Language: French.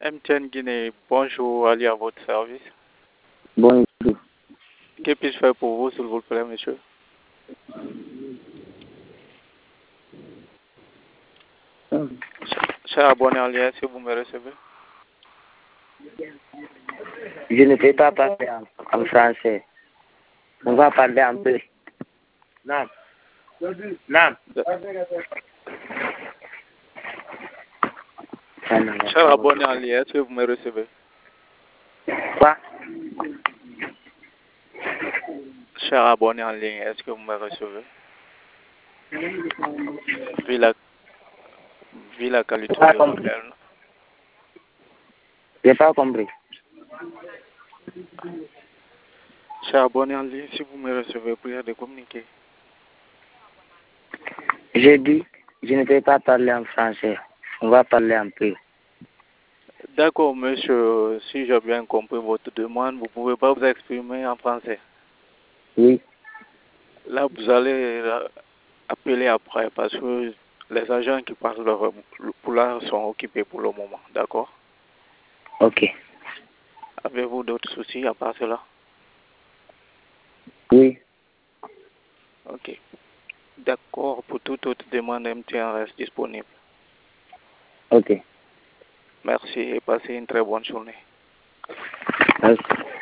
MTN Guinée, bonjour, Ali à votre service. Bonjour. Que puis-je faire pour vous, s'il vous plaît, monsieur? Cher abonné en lien, est-ce que vous me recevez? Je ne peux pas parler en français. On va parler un peu. Non. Non. Cher abonné en lien, est-ce que vous me recevez? Quoi? Cher abonné en ligne, est-ce que vous me recevez? Vu la qualité de l'appel. J'ai pas compris. Cher abonné en ligne, si vous me recevez, priez de communiquer. J'ai dit, je ne peux pas parler en français. On va parler un peu. D'accord, monsieur, si j'ai bien compris votre demande, vous ne pouvez pas vous exprimer en français. Oui. Là, vous allez appeler après parce que les agents qui passent leur poulard sont occupés pour le moment. D'accord? Ok. Avez-vous d'autres soucis à part cela? Oui. Ok. D'accord, pour toute autre demande, MTN reste disponible. Ok. Merci et passez une très bonne journée. Merci.